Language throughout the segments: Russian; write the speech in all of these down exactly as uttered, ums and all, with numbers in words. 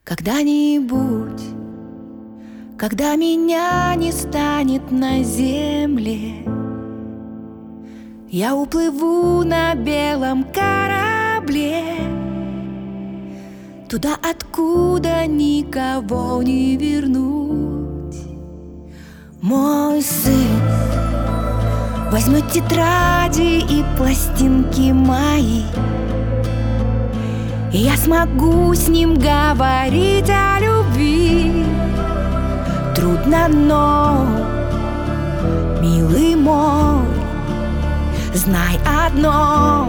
Когда-нибудь, когда меня не станет на земле, я уплыву на белом корабле туда, откуда никого не вернуть. Мой сын возьмет тетради и пластинки мои, и я смогу с ним говорить о любви. Трудно, но, милый мой, знай одно: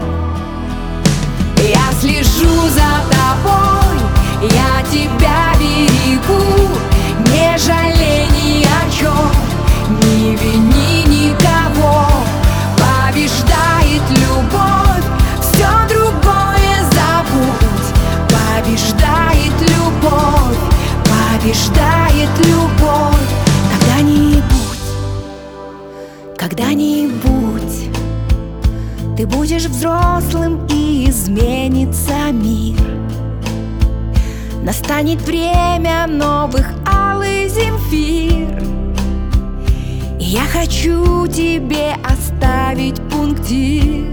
я слежу за тобой, я тебя берегу. Не жалей ни о чем, не вини никого. Побеждает любовь, все другое забудь. Побеждает любовь, побеждает любовь. Когда-нибудь, когда-нибудь ты будешь взрослым, и изменится мир. Настанет время новых Аллы Земфир, и я хочу тебе оставить пунктир.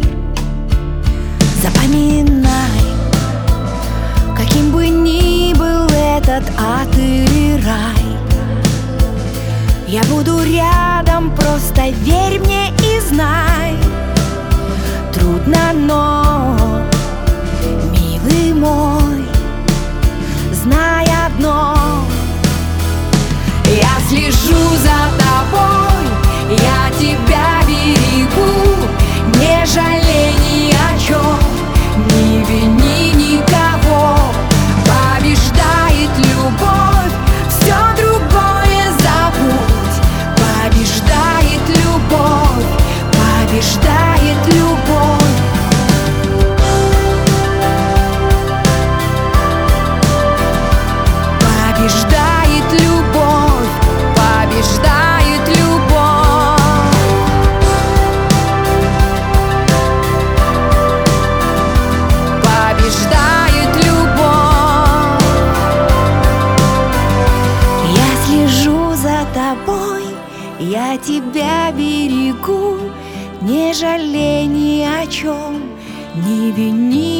Запоминай, каким бы ни был этот ад или рай, я буду рядом, просто верь мне и знай. Трудно, но, милый мой, знай одно: я слежу за тобой, я тебя берегу. Не жалей ни о чем, не вини никого. Побеждает любовь, все другое забудь. Побеждает любовь, побеждает любовь. Побеждает любовь, побеждает любовь. Побеждает любовь. Я слежу за тобой, я тебя берегу. Не жалей ни о чем, не вини